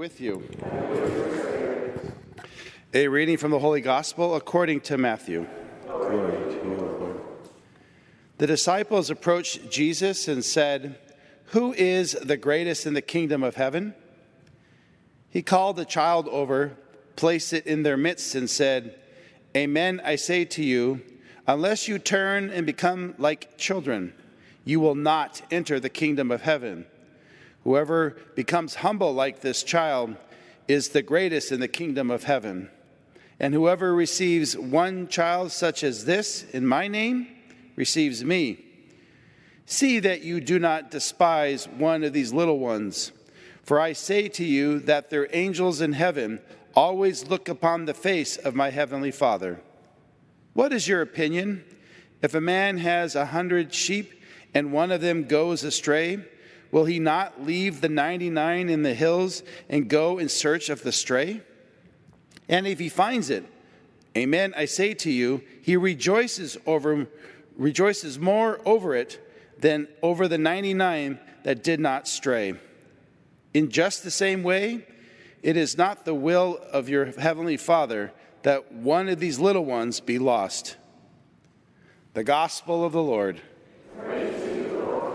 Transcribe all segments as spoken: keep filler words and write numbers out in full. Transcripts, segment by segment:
with you. A reading from the Holy Gospel according to Matthew. Glory to you, Lord. The disciples approached Jesus and said, "Who is the greatest in the kingdom of heaven?" He called the child over, placed it in their midst, and said, "Amen, I say to you, unless you turn and become like children, you will not enter the kingdom of heaven. Whoever becomes humble like this child is the greatest in the kingdom of heaven. And whoever receives one child such as this in my name receives me. See that you do not despise one of these little ones. For I say to you that their angels in heaven always look upon the face of my heavenly Father. What is your opinion? If a man has a hundred sheep and one of them goes astray, will he not leave the ninety-nine in the hills and go in search of the stray? And if he finds it, amen, I say to you, he rejoices over rejoices more over it than over the ninety-nine that did not stray. In just the same way, it is not the will of your heavenly Father that one of these little ones be lost." The Gospel of the Lord. Praise to you, Lord.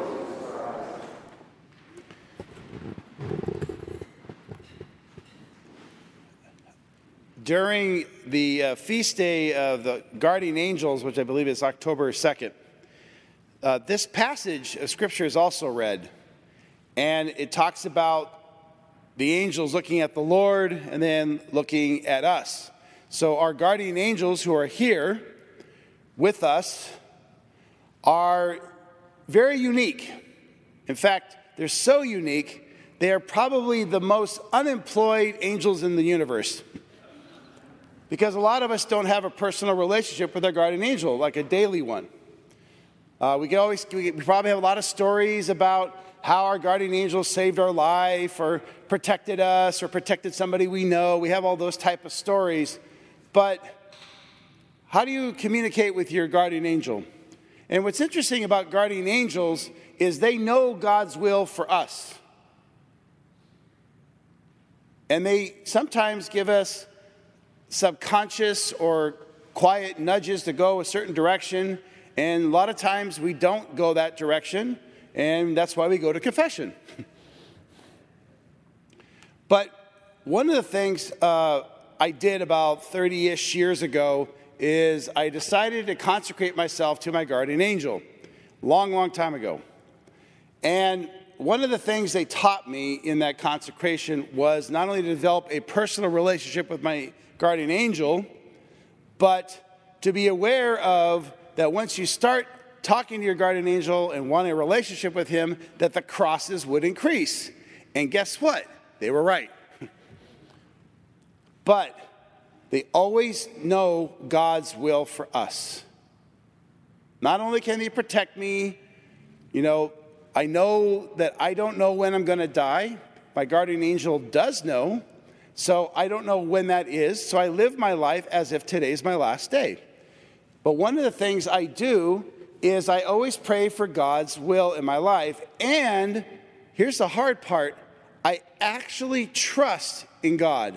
During the uh, feast day of the guardian angels, which I believe is October second, uh, this passage of Scripture is also read. And it talks about the angels looking at the Lord and then looking at us. So our guardian angels who are here with us are very unique. In fact, they're so unique, they are probably the most unemployed angels in the universe. Because a lot of us don't have a personal relationship with our guardian angel, like a daily one. Uh, we can always, we probably have a lot of stories about how our guardian angel saved our life or protected us or protected somebody we know. We have all those type of stories. But how do you communicate with your guardian angel? And what's interesting about guardian angels is they know God's will for us. And they sometimes give us subconscious or quiet nudges to go a certain direction. And a lot of times we don't go that direction. And that's why we go to confession. But one of the things uh, I did about thirty-ish years ago is I decided to consecrate myself to my guardian angel. Long, long time ago. And one of the things they taught me in that consecration was not only to develop a personal relationship with my guardian angel, but to be aware of that once you start talking to your guardian angel and wanting a relationship with him, that the crosses would increase. And guess what? They were right. But they always know God's will for us. Not only can they protect me, you know, I know that I don't know when I'm going to die. My guardian angel does know. So I don't know when that is. So I live my life as if today's my last day. But one of the things I do is I always pray for God's will in my life. And here's the hard part. I actually trust in God.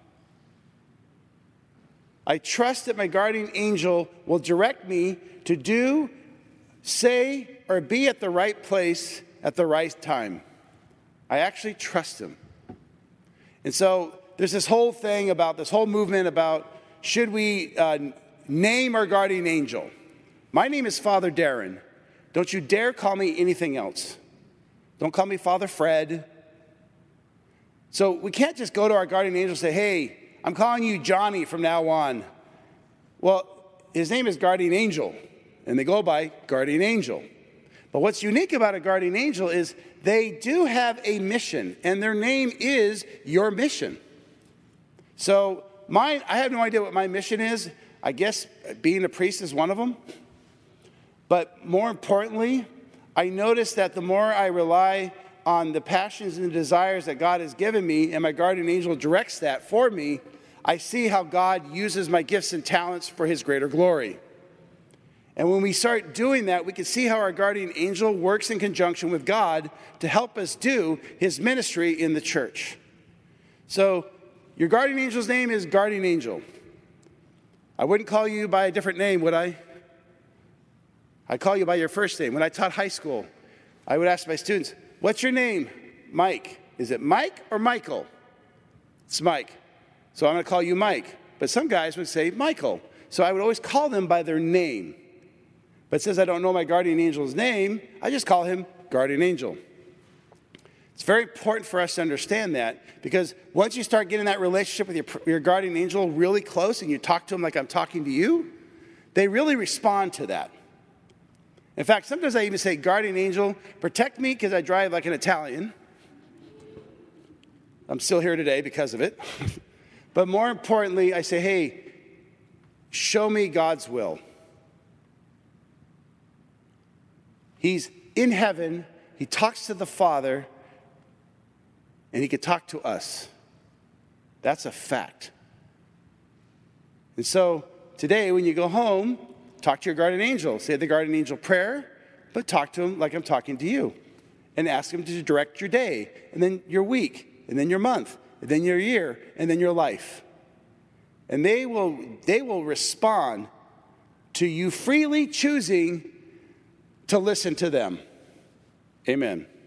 I trust that my guardian angel will direct me to do, say, or be at the right place at the right time. I actually trust him. And so there's this whole thing about, this whole movement about, should we uh, name our guardian angel? My name is Father Darren. Don't you dare call me anything else. Don't call me Father Fred. So we can't just go to our guardian angel and say, "Hey, I'm calling you Johnny from now on." Well, his name is Guardian Angel, and they go by Guardian Angel. But what's unique about a guardian angel is they do have a mission, and their name is your mission. So mine, I have no idea what my mission is. I guess being a priest is one of them. But more importantly, I notice that the more I rely on the passions and the desires that God has given me, and my guardian angel directs that for me, I see how God uses my gifts and talents for his greater glory. And when we start doing that, we can see how our guardian angel works in conjunction with God to help us do his ministry in the church. So your guardian angel's name is guardian angel. I wouldn't call you by a different name, would I? I'd call you by your first name. When I taught high school, I would ask my students, what's your name? Mike. Is it Mike or Michael? It's Mike. So I'm going to call you Mike. But some guys would say Michael. So I would always call them by their name. But since I don't know my guardian angel's name, I just call him guardian angel. It's very important for us to understand that, because once you start getting that relationship with your, your guardian angel really close and you talk to him like I'm talking to you, they really respond to that. In fact, sometimes I even say, guardian angel, protect me because I drive like an Italian. I'm still here today because of it. But more importantly, I say, hey, show me God's will. He's in heaven. He talks to the Father. And he could talk to us. That's a fact. And so today when you go home, talk to your guardian angel. Say the guardian angel prayer, but talk to him like I'm talking to you. And ask him to direct your day, and then your week, and then your month, and then your year, and then your life. And they will, they will respond to you freely choosing to listen to them. Amen.